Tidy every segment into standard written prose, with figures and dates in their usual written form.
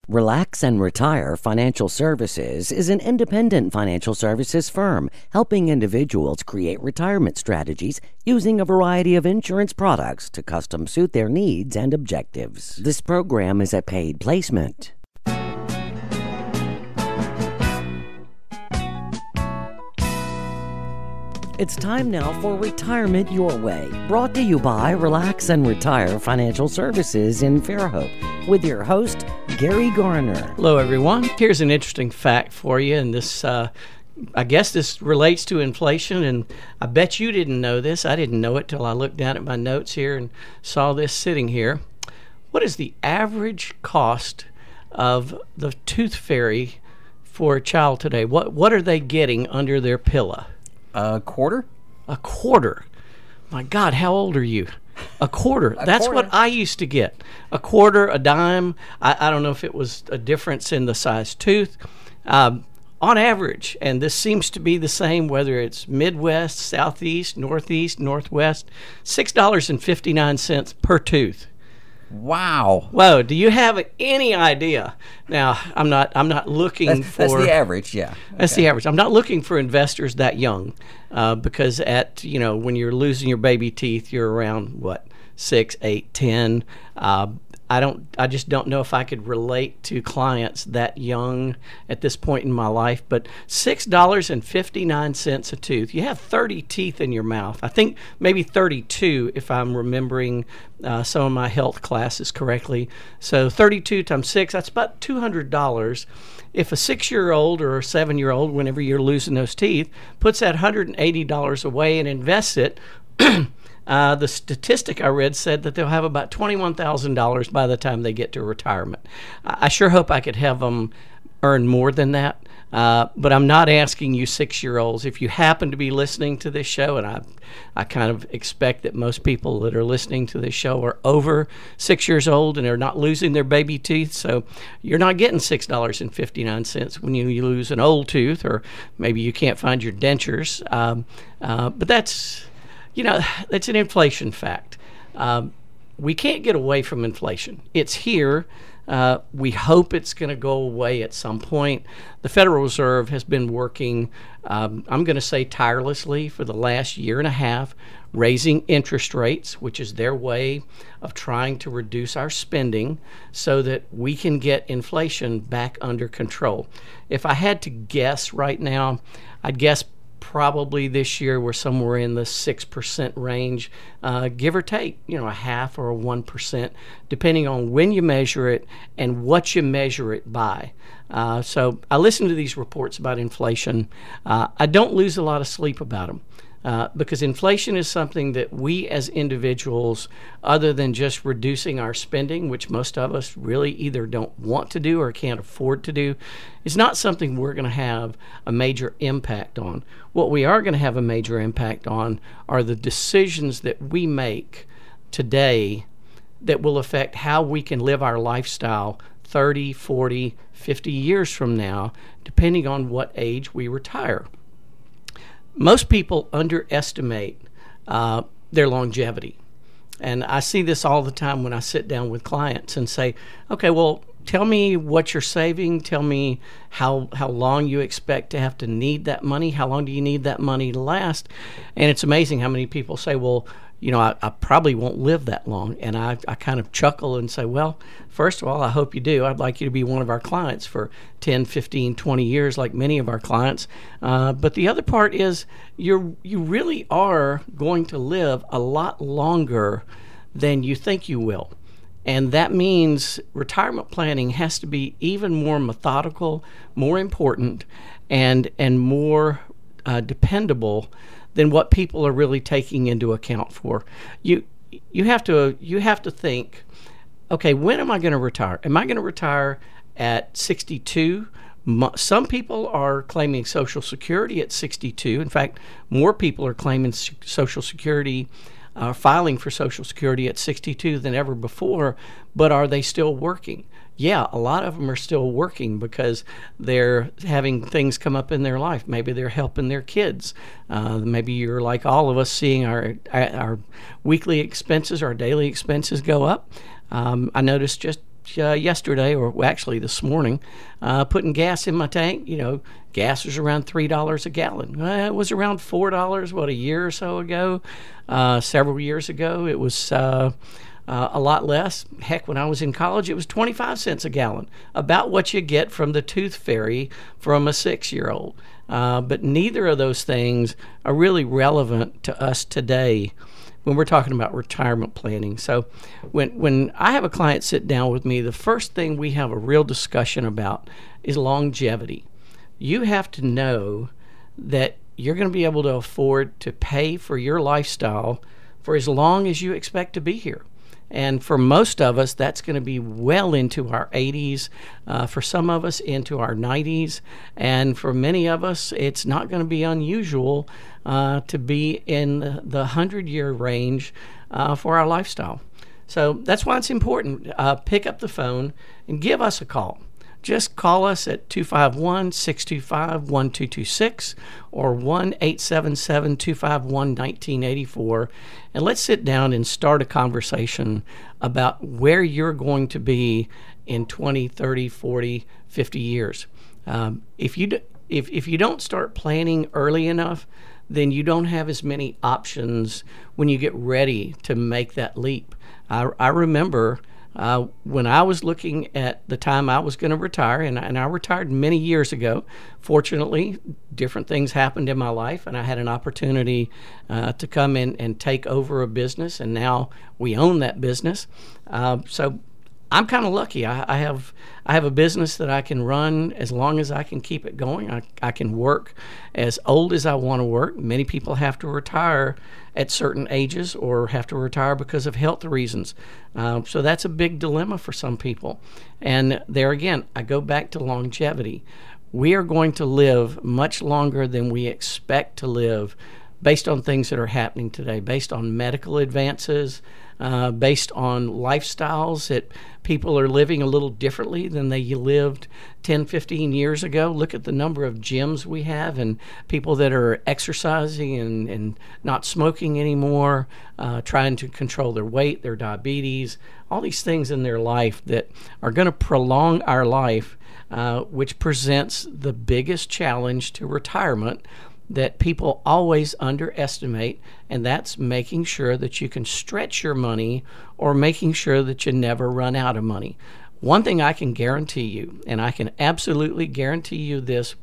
Relax and Retire Financial Services is an independent financial services firm helping individuals create retirement strategies using a variety of insurance products to custom suit their needs and objectives. This program is a paid placement. It's time now for Retirement Your Way, brought to you by Relax and Retire Financial Services in Fairhope, with your host, Gary Garner. Hello, everyone. Here's an interesting fact for you, and this, I guess this relates to inflation, and I bet you didn't know this. I didn't know it till I looked down at my notes here and saw this sitting here. What is the average cost of the tooth fairy for a child today? What are they getting under their pillow? A quarter? A quarter. My God, how old are you? A quarter. That's what I used to get. A quarter, a dime. I don't know if it was a difference in the size tooth. On average, and this seems to be the same whether it's Midwest, Southeast, Northeast, Northwest, $6.59 per tooth. Wow. Whoa, do you have any idea? Now, I'm not looking for... That's the average, yeah. That's the average. I'm not looking for investors that young because when you're losing your baby teeth, you're around, 6, 8, 10. I just don't know if I could relate to clients that young at this point in my life, but $6.59 a tooth. You have 30 teeth in your mouth. I think maybe 32 if I'm remembering some of my health classes correctly. So 32 times 6, that's about $200. If a 6-year-old or a 7-year-old, whenever you're losing those teeth, puts that $180 away and invests it, the statistic I read said that they'll have about $21,000 by the time they get to retirement. I sure hope I could have them earn more than that, but I'm not asking you 6-year-olds. If you happen to be listening to this show, and I kind of expect that most people that are listening to this show are over 6 years old and are not losing their baby teeth, so you're not getting $6.59 when you lose an old tooth, or maybe you can't find your dentures. But that's... that's an inflation fact. We can't get away from inflation. It's here. We hope it's going to go away at some point. The Federal Reserve has been working, I'm going to say tirelessly, for the last year and a half, raising interest rates, which is their way of trying to reduce our spending so that we can get inflation back under control. If I had to guess right now, I'd guess probably this year we're somewhere in the 6% range, give or take, a half or a 1%, depending on when you measure it and what you measure it by. So I listen to these reports about inflation. I don't lose a lot of sleep about them. Because inflation is something that we as individuals, other than just reducing our spending, which most of us really either don't want to do or can't afford to do, is not something we're going to have a major impact on. What we are going to have a major impact on are the decisions that we make today that will affect how we can live our lifestyle 30, 40, 50 years from now, depending on what age we retire. Most people underestimate their longevity. And I see this all the time when I sit down with clients and say, okay, well, tell me what you're saving. Tell me how long you expect to have to need that money. How long do you need that money to last? And it's amazing how many people say, well, I probably won't live that long. And I kind of chuckle and say, well, first of all, I hope you do. I'd like you to be one of our clients for 10, 15, 20 years, like many of our clients. But the other part is you really are going to live a lot longer than you think you will. And that means retirement planning has to be even more methodical, more important, and more dependable than what people are really taking into account for. You have to think, okay, when am I going to retire? Am I going to retire at 62? Some people are claiming Social Security at 62. In fact, more people are claiming Social Security, filing for Social Security at 62 than ever before. But are they still working? Yeah, a lot of them are still working because they're having things come up in their life. Maybe they're helping their kids. Maybe you're like all of us, seeing our weekly expenses, our daily expenses go up. I noticed just yesterday, or actually this morning, putting gas in my tank. Gas was around $3 a gallon. It was around $4, a year or so ago. Several years ago, it was a lot less. Heck, when I was in college, it was 25 cents a gallon, about what you get from the tooth fairy from a 6-year-old. But neither of those things are really relevant to us today when we're talking about retirement planning. So when I have a client sit down with me, the first thing we have a real discussion about is longevity. You have to know that you're going to be able to afford to pay for your lifestyle for as long as you expect to be here. And for most of us, that's going to be well into our 80s. For some of us, into our 90s. And for many of us, it's not going to be unusual to be in the 100-year range for our lifestyle. So that's why it's important. Pick up the phone and give us a call. Just call us at 251-625-1226 or 1-877-251-1984, and let's sit down and start a conversation about where you're going to be in 20, 30, 40, 50 years. If you don't start planning early enough, then you don't have as many options when you get ready to make that leap. I remember when I was looking at the time I was going to retire, and I retired many years ago. Fortunately, different things happened in my life, and I had an opportunity to come in and take over a business, and now we own that business. So I'm kind of lucky. I have a business that I can run as long as I can keep it going. I can work as old as I want to work. Many people have to retire at certain ages or have to retire because of health reasons. So that's a big dilemma for some people. And there again, I go back to longevity. We are going to live much longer than we expect to live based on things that are happening today, based on medical advances, based on lifestyles that people are living a little differently than they lived 10, 15 years ago. Look at the number of gyms we have and people that are exercising and not smoking anymore, trying to control their weight, their diabetes, all these things in their life that are going to prolong our life, which presents the biggest challenge to retirement that people always underestimate, and that's making sure that you can stretch your money or making sure that you never run out of money. One thing I can guarantee you, and I can absolutely guarantee you this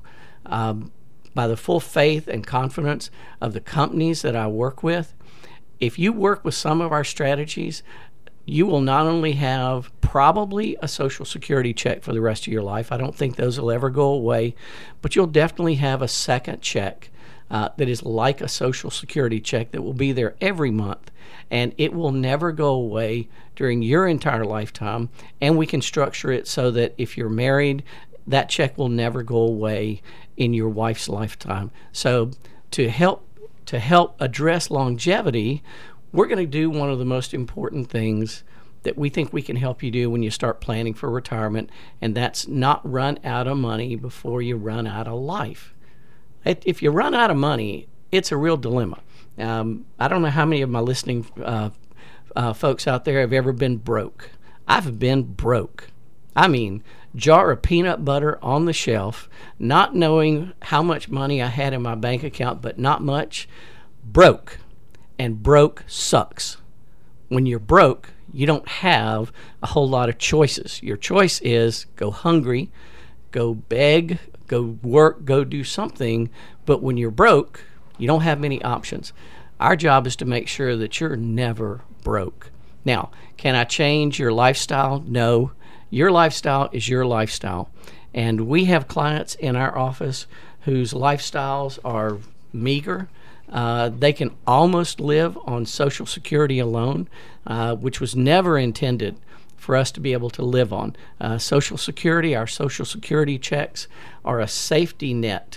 by the full faith and confidence of the companies that I work with, if you work with some of our strategies, you will not only have probably a Social Security check for the rest of your life. I don't think those will ever go away, but you'll definitely have a second check that is like a Social Security check that will be there every month, and it will never go away during your entire lifetime. And we can structure it so that if you're married, that check will never go away in your wife's lifetime. So to help address longevity, we're going to do one of the most important things that we think we can help you do when you start planning for retirement, and that's not run out of money before you run out of life. If you run out of money, it's a real dilemma. I don't know how many of my listening folks out there have ever been broke. I've been broke. I mean, jar of peanut butter on the shelf, not knowing how much money I had in my bank account, but not much. Broke. And broke sucks. When you're broke, you don't have a whole lot of choices. Your choice is go hungry, go beg, go work, go do something. But when you're broke, you don't have many options. Our job is to make sure that you're never broke. Now, can I change your lifestyle? No. Your lifestyle is your lifestyle. And we have clients in our office whose lifestyles are meager. They can almost live on Social Security alone, which was never intended for us to be able to live on. Social Security, our Social Security checks are a safety net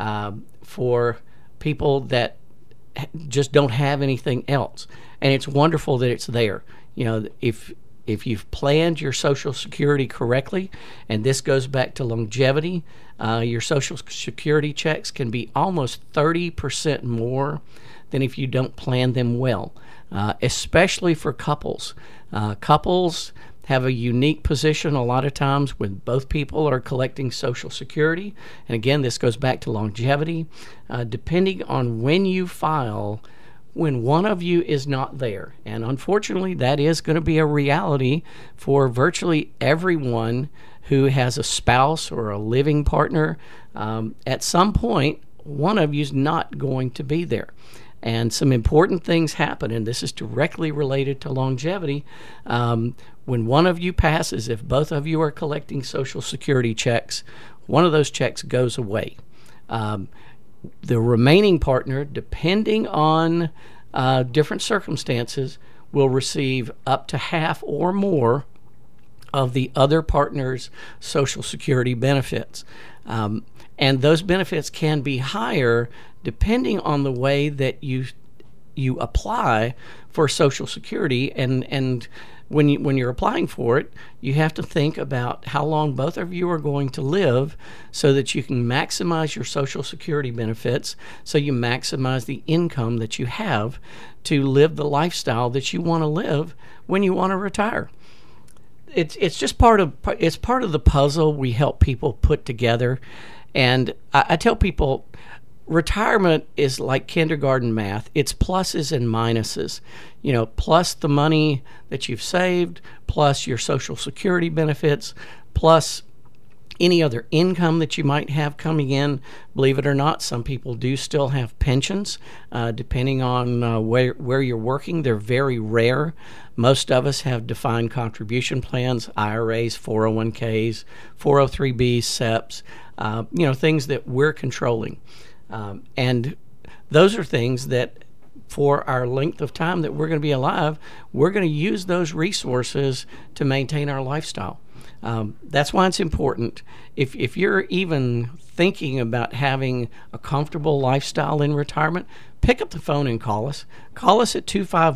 for people that just don't have anything else. And it's wonderful that it's there. You know, if you've planned your Social Security correctly, and this goes back to longevity, your Social Security checks can be almost 30% more than if you don't plan them well, especially for couples. Couples have a unique position a lot of times when both people are collecting Social Security. And again, this goes back to longevity. Depending on when you file, when one of you is not there. And unfortunately, that is going to be a reality for virtually everyone who has a spouse or a living partner. At some point, one of you is not going to be there. And some important things happen, and this is directly related to longevity. When one of you passes, if both of you are collecting Social Security checks, one of those checks goes away. The remaining partner, depending on different circumstances, will receive up to half or more of the other partner's Social Security benefits. And those benefits can be higher depending on the way that you apply for Social Security. And when you're applying for it, you have to think about how long both of you are going to live so that you can maximize your Social Security benefits, so you maximize the income that you have to live the lifestyle that you want to live when you want to retire. It's just part of the puzzle we help people put together. And I tell people, retirement is like kindergarten math. It's pluses and minuses. Plus the money that you've saved, plus your Social Security benefits, plus any other income that you might have coming in. Believe it or not, some people do still have pensions, depending on where you're working. They're very rare. Most of us have defined contribution plans, IRAs, 401ks, 403bs, SEPs, things that we're controlling. And those are things that for our length of time that we're going to be alive, we're going to use those resources to maintain our lifestyle. That's why it's important. If you're even thinking about having a comfortable lifestyle in retirement, pick up the phone and call us. Call us at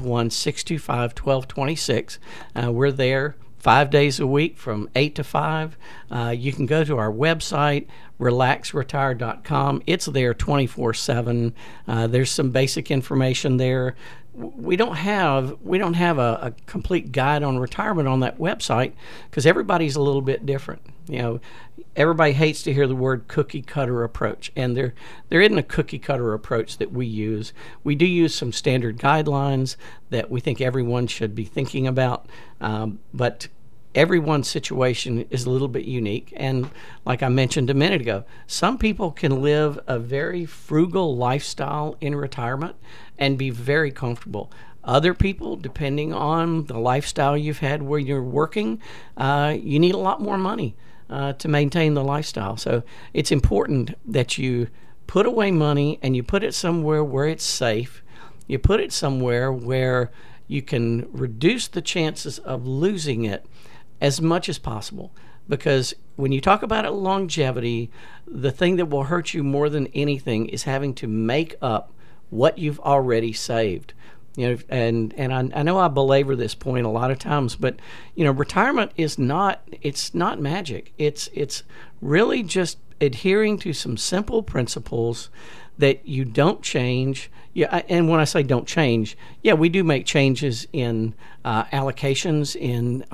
251-625-1226. We're there 5 days a week from 8 to 5. You can go to our website, relaxretire.com. It's there 24/7. There's some basic information there. We don't have a complete guide on retirement on that website because everybody's a little bit different. Everybody hates to hear the word cookie cutter approach, and there isn't a cookie cutter approach that we use. We do use some standard guidelines that we think everyone should be thinking about, but everyone's situation is a little bit unique. And like I mentioned a minute ago, some people can live a very frugal lifestyle in retirement and be very comfortable. Other people, depending on the lifestyle you've had where you're working, you need a lot more money to maintain the lifestyle. So it's important that you put away money and you put it somewhere where it's safe. You put it somewhere where you can reduce the chances of losing it as much as possible. Because when you talk about longevity, the thing that will hurt you more than anything is having to make up what you've already saved. And I know I belabor this point a lot of times, but retirement is not magic. It's really just adhering to some simple principles that you don't change. Yeah, and when I say don't change, we do make changes in allocations in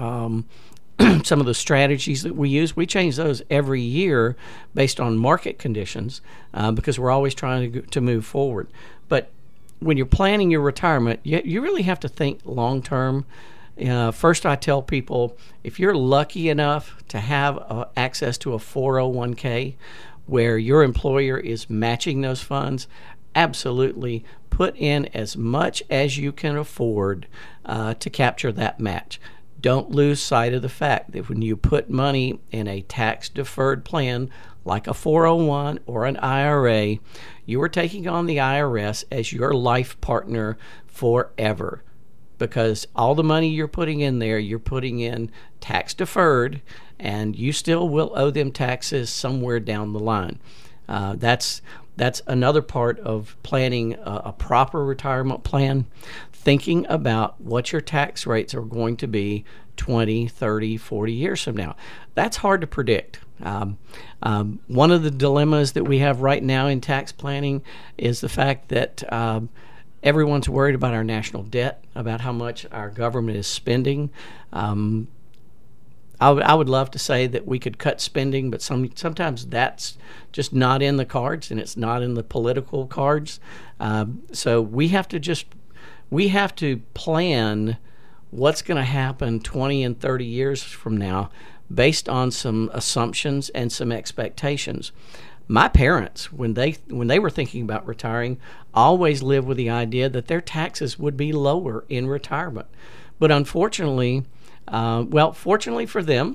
some of the strategies that we use. We change those every year based on market conditions because we're always trying to move forward. But when you're planning your retirement, you really have to think long term. First, I tell people, if you're lucky enough to have access to a 401k where your employer is matching those funds, absolutely put in as much as you can afford to capture that match. Don't lose sight of the fact that when you put money in a tax-deferred plan like a 401 or an IRA, you are taking on the IRS as your life partner forever, because all the money you're putting in there, you're putting in tax-deferred, and you still will owe them taxes somewhere down the line. That's another part of planning a proper retirement plan, thinking about what your tax rates are going to be 20, 30, 40 years from now. That's hard to predict. One of the dilemmas that we have right now in tax planning is the fact that everyone's worried about our national debt, about how much our government is spending. I would love to say that we could cut spending, but sometimes that's just not in the cards, and it's not in the political cards. So we have to plan what's going to happen 20 and 30 years from now based on some assumptions and some expectations. My parents, when they were thinking about retiring, always lived with the idea that their taxes would be lower in retirement. But unfortunately, fortunately for them,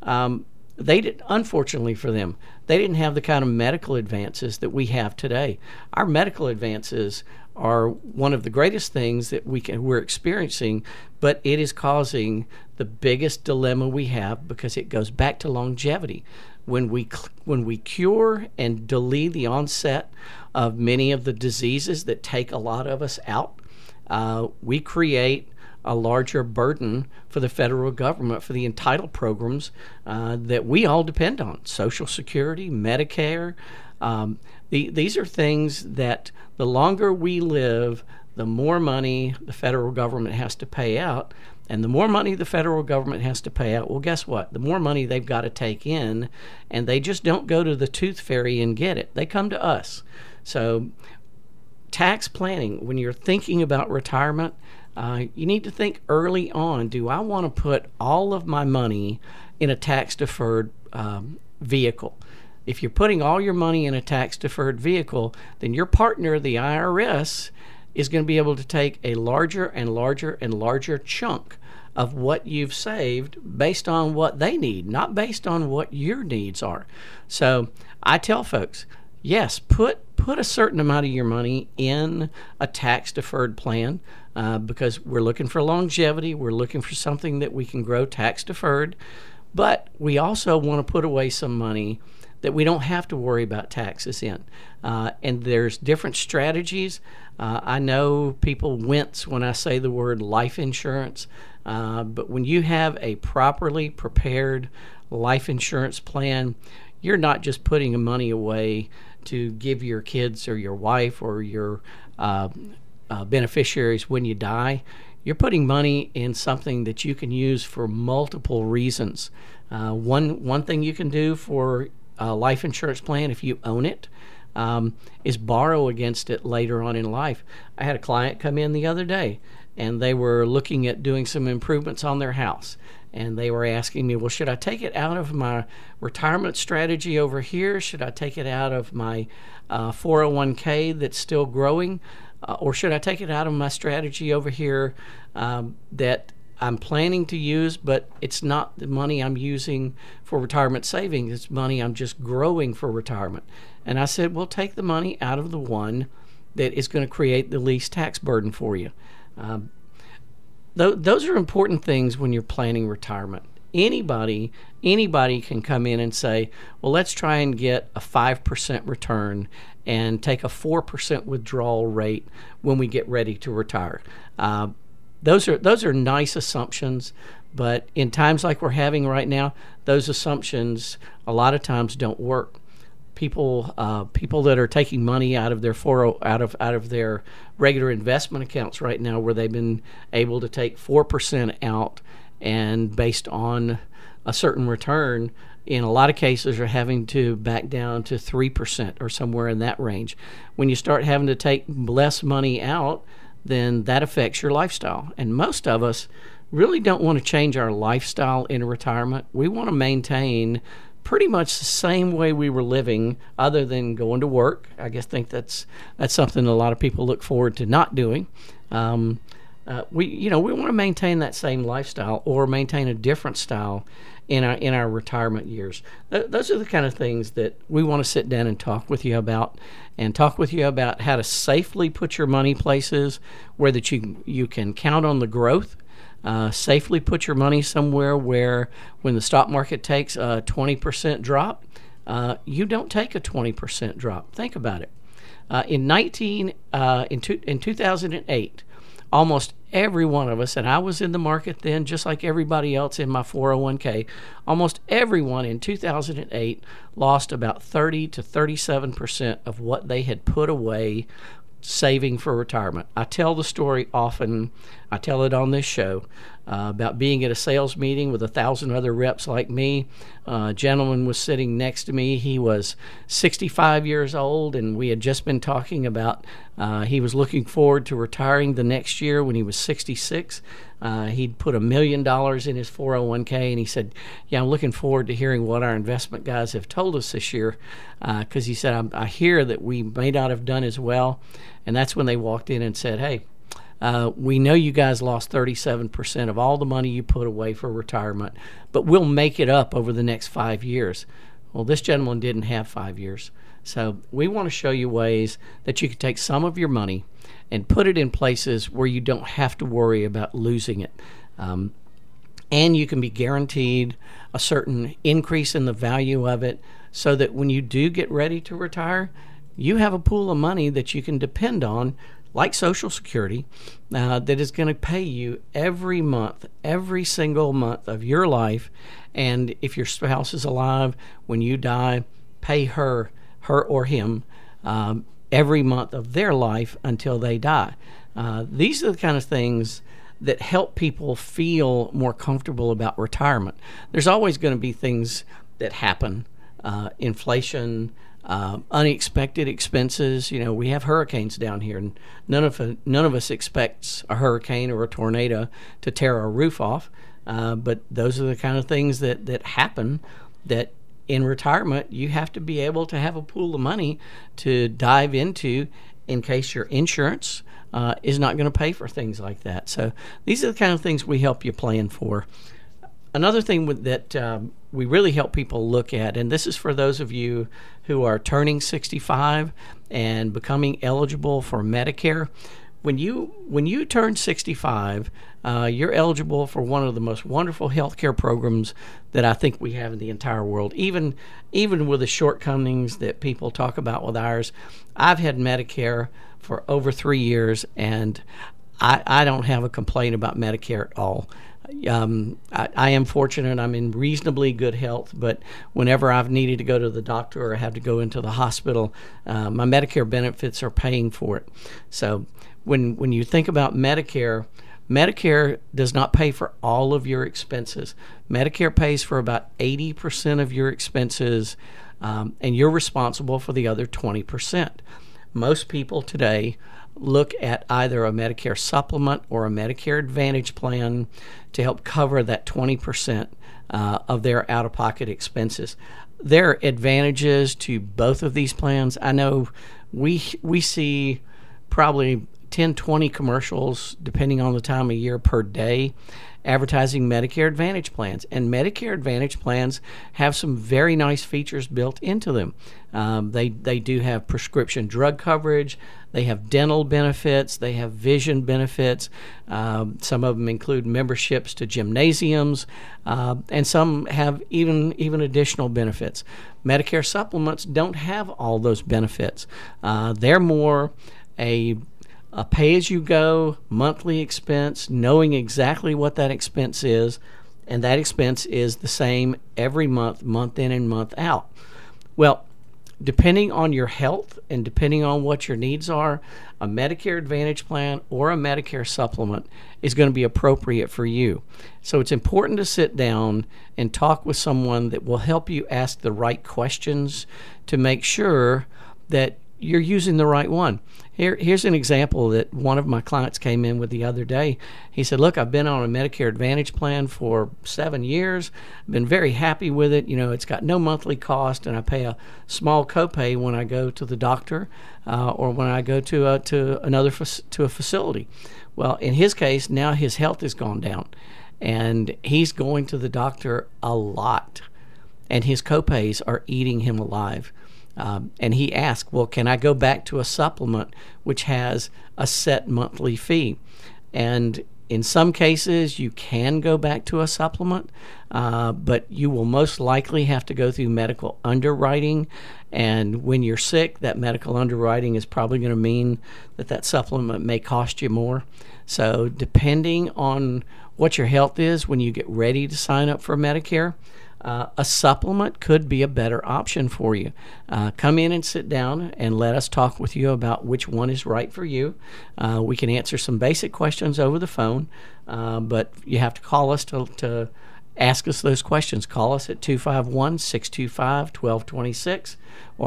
unfortunately for them, they didn't have the kind of medical advances that we have today. Our medical advances are one of the greatest things that we're experiencing, but it is causing the biggest dilemma we have because it goes back to longevity. When we cure and delay the onset of many of the diseases that take a lot of us out, we create a larger burden for the federal government for the entitled programs that we all depend on: Social Security, Medicare. These are things that the longer we live, the more money the federal government has to pay out. And the more money the federal government has to pay out, well, guess what? The more money they've got to take in, and they just don't go to the tooth fairy and get it. They come to us. So tax planning, when you're thinking about retirement, you need to think early on, do I want to put all of my money in a tax-deferred vehicle? If you're putting all your money in a tax-deferred vehicle, then your partner, the IRS, is going to be able to take a larger and larger and larger chunk of what you've saved based on what they need, not based on what your needs are. So I tell folks, yes, put a certain amount of your money in a tax-deferred plan because we're looking for longevity. We're looking for something that we can grow tax-deferred. But we also want to put away some money that we don't have to worry about taxes in. And there's different strategies. I know people wince when I say the word life insurance, but when you have a properly prepared life insurance plan, you're not just putting money away to give your kids or your wife or your beneficiaries when you die. You're putting money in something that you can use for multiple reasons. One thing you can do for a life insurance plan, if you own it, is borrow against it later on in life. I had a client come in the other day, and they were looking at doing some improvements on their house. And they were asking me, well, should I take it out of my retirement strategy over here? Should I take it out of my 401k that's still growing? Or should I take it out of my strategy over here that I'm planning to use, but it's not the money I'm using for retirement savings. It's money I'm just growing for retirement. And I said, well, take the money out of the one that is going to create the least tax burden for you. Those are important things when you're planning retirement. Anybody can come in and say, well, let's try and get a 5% return and take a 4% withdrawal rate when we get ready to retire. Those are nice assumptions, but in times like we're having right now, those assumptions a lot of times don't work. People that are taking money out of their out of their regular investment accounts right now, where they've been able to take 4% out, and based on a certain return, in a lot of cases are having to back down to 3% or somewhere in that range. When you start having to take less money out, then that affects your lifestyle. And most of us really don't want to change our lifestyle in retirement. We want to maintain pretty much the same way we were living, other than going to work. I think that's something a lot of people look forward to not doing. We want to maintain that same lifestyle or maintain a different style in our retirement years. Those are the kind of things that we want to sit down and talk with you about, and talk with you about how to safely put your money places where that you can count on the growth. Safely put your money somewhere where when the stock market takes a 20% drop, you don't take a 20% drop. Think about it. In 2008, almost every one of us, and I was in the market then just like everybody else in my 401k, almost everyone in 2008 lost about 30 to 37% of what they had put away saving for retirement. I tell the story often. I tell it on this show. about being at a sales meeting with 1,000 other reps like me. A gentleman was sitting next to me. He was 65 years old, and we had just been talking about he was looking forward to retiring the next year when he was 66. He'd put $1 million in his 401k, and he said, yeah, I'm looking forward to hearing what our investment guys have told us this year, because he said, I hear that we may not have done as well. And that's when they walked in and said, hey, we know you guys lost 37% of all the money you put away for retirement, but we'll make it up over the next 5 years. Well, this gentleman didn't have 5 years. So we want to show you ways that you can take some of your money and put it in places where you don't have to worry about losing it. And you can be guaranteed a certain increase in the value of it, so that when you do get ready to retire, you have a pool of money that you can depend on, like Social Security, that is going to pay you every month, every single month of your life. And if your spouse is alive, when you die, pay her or him every month of their life until they die. These are the kind of things that help people feel more comfortable about retirement. There's always going to be things that happen, inflation, unexpected expenses. You know, we have hurricanes down here, and none of us expects a hurricane or a tornado to tear our roof off. But those are the kind of things that happen, that in retirement you have to be able to have a pool of money to dive into in case your insurance is not going to pay for things like that. So these are the kind of things we help you plan for. Another thing that we really help people look at, and this is for those of you who are turning 65 and becoming eligible for Medicare. When you turn 65, you're eligible for one of the most wonderful healthcare programs that I think we have in the entire world. Even with the shortcomings that people talk about with ours, I've had Medicare for over 3 years, and I don't have a complaint about Medicare at all. I am fortunate. I'm in reasonably good health, but whenever I've needed to go to the doctor or have to go into the hospital, my Medicare benefits are paying for it. So when you think about Medicare does not pay for all of your expenses. Medicare pays for about 80% of your expenses, and you're responsible for the other 20%. Most people today look at either a Medicare supplement or a Medicare Advantage plan to help cover that 20% of their out-of-pocket expenses. There are advantages to both of these plans. I know we see probably 10, 20 commercials, depending on the time of year, per day, advertising Medicare Advantage plans. And Medicare Advantage plans have some very nice features built into them. They do have prescription drug coverage. They have dental benefits. They have vision benefits. Some of them include memberships to gymnasiums, and some have even additional benefits. Medicare supplements don't have all those benefits. They're more a pay-as-you-go monthly expense, knowing exactly what that expense is, and that expense is the same every month, month in and month out. Well, depending on your health and depending on what your needs are, a Medicare Advantage plan or a Medicare supplement is going to be appropriate for you. So it's important to sit down and talk with someone that will help you ask the right questions to make sure that you're using the right one. Here's an example that one of my clients came in with the other day. He said, look, I've been on a Medicare Advantage plan for 7 years. I've been very happy with it. You know, it's got no monthly cost, and I pay a small copay when I go to the doctor or when I go to a facility. Well, in his case, now his health has gone down, and he's going to the doctor a lot, and his copays are eating him alive. And he asked, well, can I go back to a supplement which has a set monthly fee? And in some cases, you can go back to a supplement, but you will most likely have to go through medical underwriting. And when you're sick, that medical underwriting is probably going to mean that supplement may cost you more. So depending on what your health is when you get ready to sign up for Medicare, a supplement could be a better option for you. Come in and sit down and let us talk with you about which one is right for you. We can answer some basic questions over the phone, but you have to call us to ask us those questions. Call us at 251-625-1226 or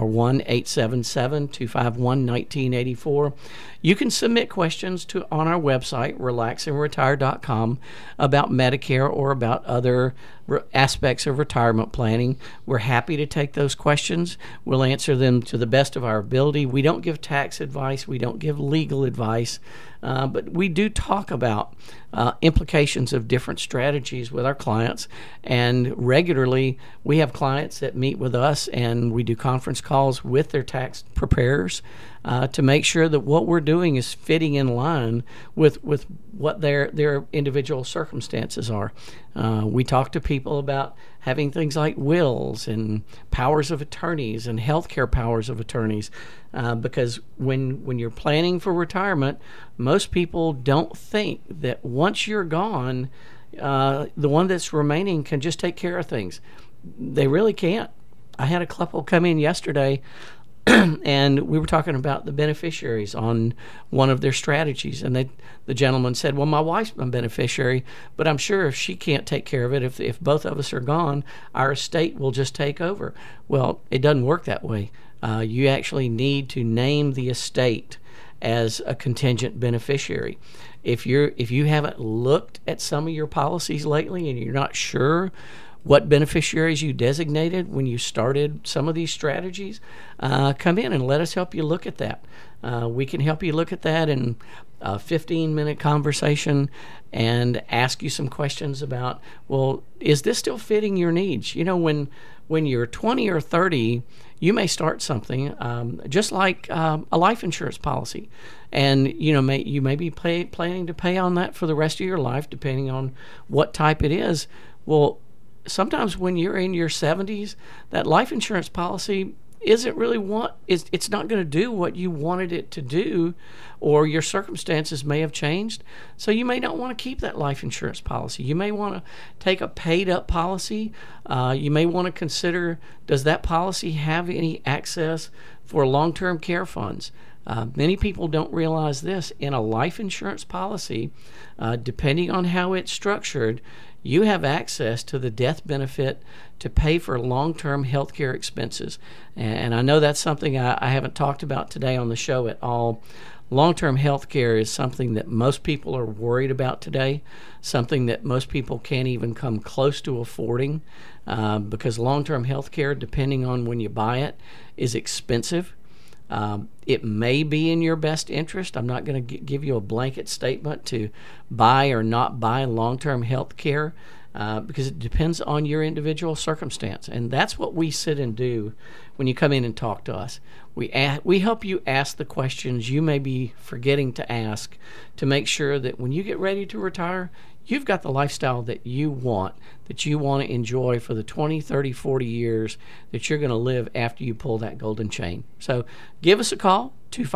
1-877-251-1984. You can submit questions on our website, relaxandretire.com, about Medicare or about other aspects of retirement planning. We're happy to take those questions. We'll answer them to the best of our ability. We don't give tax advice. We don't give legal advice. But we do talk about implications of different strategies with our clients. And regularly, we have clients that meet with us, and we do conference calls with their tax preparers to make sure that what we're doing is fitting in line with what their individual circumstances are. We talk to people about having things like wills and powers of attorneys and healthcare powers of attorneys, because when you're planning for retirement, most people don't think that once you're gone, the one that's remaining can just take care of things. They really can't. I had a couple come in yesterday and we were talking about the beneficiaries on one of their strategies, and the gentleman said, well, my wife's my beneficiary, but I'm sure if she can't take care of it, if both of us are gone, our estate will just take over. Well, it doesn't work that way. You actually need to name the estate as a contingent beneficiary. If you haven't looked at some of your policies lately and you're not sure what beneficiaries you designated when you started some of these strategies, come in and let us help you look at that. We can help you look at that in a 15-minute conversation and ask you some questions about, well, is this still fitting your needs? You know, when you're 20 or 30, you may start something just like a life insurance policy. And, you may be planning to pay on that for the rest of your life, depending on what type it is. Well, sometimes when you're in your 70s, that life insurance policy isn't really it's not going to do what you wanted it to do, or your circumstances may have changed. So you may not want to keep that life insurance policy. You may want to take a paid up policy. You may want to consider, does that policy have any access for long-term care funds? Many people don't realize this. In a life insurance policy, depending on how it's structured, you have access to the death benefit to pay for long-term health care expenses. And I know that's something I haven't talked about today on the show at all. Long-term health care is something that most people are worried about today, something that most people can't even come close to affording, because long-term health care, depending on when you buy it, is expensive. It may be in your best interest. I'm not going to give you a blanket statement to buy or not buy long-term health care, because it depends on your individual circumstance. And that's what we sit and do when you come in and talk to us. We help you ask the questions you may be forgetting to ask to make sure that when you get ready to retire, you've got the lifestyle that you want to enjoy for the 20, 30, 40 years that you're going to live after you pull that golden chain. So give us a call,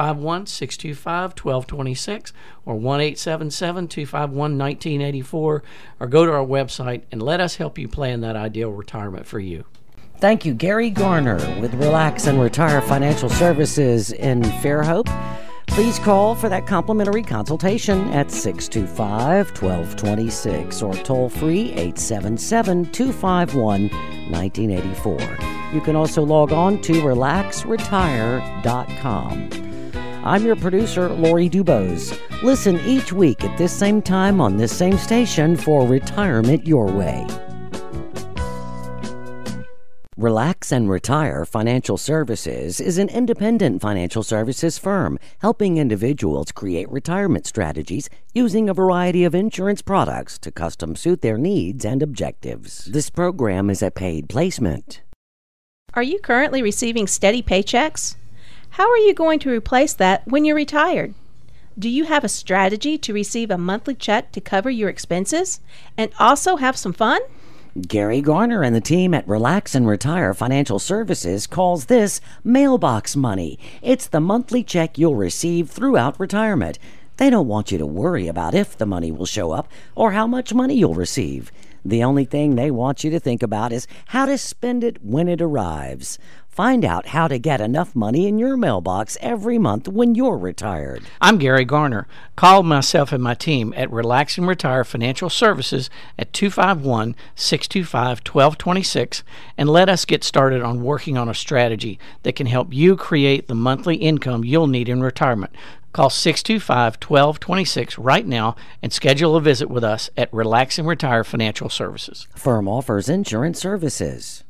251-625-1226 or 1-877-251-1984, or go to our website and let us help you plan that ideal retirement for you. Thank you, Gary Garner with Relax and Retire Financial Services in Fairhope. Please call for that complimentary consultation at 625-1226 or toll free 877-251-1984. You can also log on to relaxretire.com. I'm your producer, Lori Dubose. Listen each week at this same time on this same station for Retirement Your Way. Relax and Retire Financial Services is an independent financial services firm helping individuals create retirement strategies using a variety of insurance products to custom suit their needs and objectives. This program is a paid placement. Are you currently receiving steady paychecks? How are you going to replace that when you're retired? Do you have a strategy to receive a monthly check to cover your expenses and also have some fun? Gary Garner and the team at Relax and Retire Financial Services calls this mailbox money. It's the monthly check you'll receive throughout retirement. They don't want you to worry about if the money will show up or how much money you'll receive. The only thing they want you to think about is how to spend it when it arrives. Find out how to get enough money in your mailbox every month when you're retired. I'm Gary Garner. Call myself and my team at Relax and Retire Financial Services at 251-625-1226 and let us get started on working on a strategy that can help you create the monthly income you'll need in retirement. Call 625-1226 right now and schedule a visit with us at Relax and Retire Financial Services. Firm offers insurance services.